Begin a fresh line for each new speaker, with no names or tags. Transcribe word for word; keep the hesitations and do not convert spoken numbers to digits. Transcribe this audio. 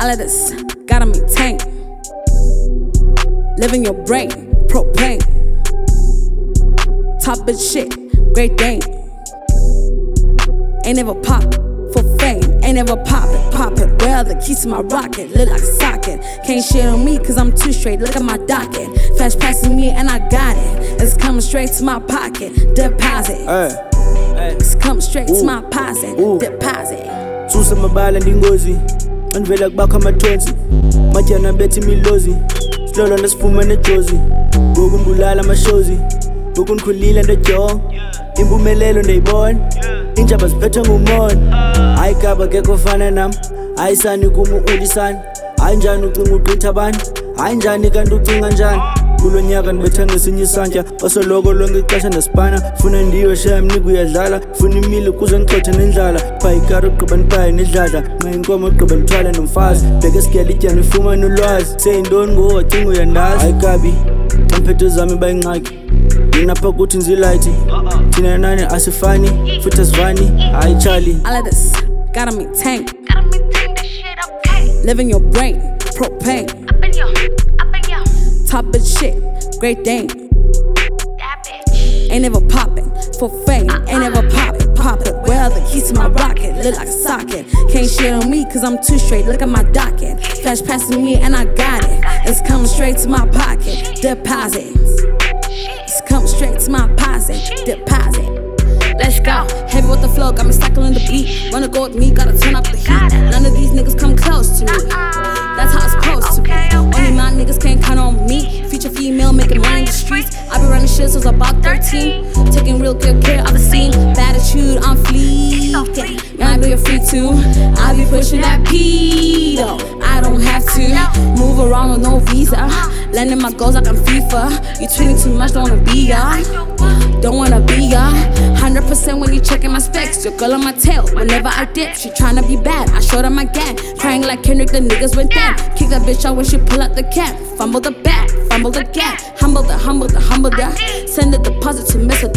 All of this gotta maintain. Live in your brain, propane. Top bitch shit, great Dane. Ain't never pop for fame, ain't never pop it, pop it. Where are the keys to my rocket? Look like a socket. Can't shit on me cause I'm too straight, look at my docket. Flash passing me and I got it. It's coming straight to my pocket, deposit.
Hey.
It's coming straight
Ooh.
to my pocket,
Ooh.
deposit.
Susa mabala ndingozi andivela kubakho amathonsi matyana bethi milozi silolo ndasifuma nejozi ngoku mbulala amashozi ngoku ndikhulile ndejonga impumelelo ndiyibona iintshaba ziphethwe ngumona hayi kaba kekho fana nam hayi sani kum ulisani hayi njani ucinga ugqitha abantu hayi njani kanti ucinga njani kulo nyaka ndibethe ngesinye isantya basoloko lonke ixesha ndasipana funa ndiwe shaya mnika uyadlala funa imile kuze ndixothe nendlala pha ikari ugqiba ndipaye nedladla nxa inkomo ugqiba ndithwale nomfazi bheke sigyala ityana ifumane ulwazi seyintoni ngoku wacinga uyandazi hayi kabi xa mphetho zami bayingxaki ninapha kuthi nzilayithi thina nani asifani futhi asivani hayi chali.
All of this gotta maintain.
Gotta maintain this shit, okay?
Live in your brain, propane.
Up in your, up in your,
Top bitch shit, great Dane.
that bitch.
Ain't never poppin' for fame, ain't never poppin', pop it. Where are the keys to my rocket? Look like a socket. Can't shit on me cause I'm too straight, look at my docket. Flash passing me and I got it. It's coming straight to my pocket, deposit. It's coming straight to my pocket, deposit. Let's go. Heavy with the flow, got me cycling the beat. Wanna go with me, gotta turn up the heat. None of these niggas come close to me. That's how it's supposed to be. Only my niggas can't count on me. Feature female, making money in the streets. I be running shit since I was about thirteen. Taking real good care of the scene. Bad attitude, I'm fleet. Young girl, you're free too. I be pushing that P though. I don't have to move around with no visa. Landing my goals like I'm FIFA. You tweeting too much, don't wanna be ya. Don't wanna be ya. one hundred percent when you checking my specs. Your girl on my tail whenever I dip. She tryna be bad, I showed her my gang. Crying like Kendrick, the niggas went down. Kick that bitch out when she pull out the cap. Fumble the back, fumble the gap. Humble the, humble the, humble the. Send a deposit to miss a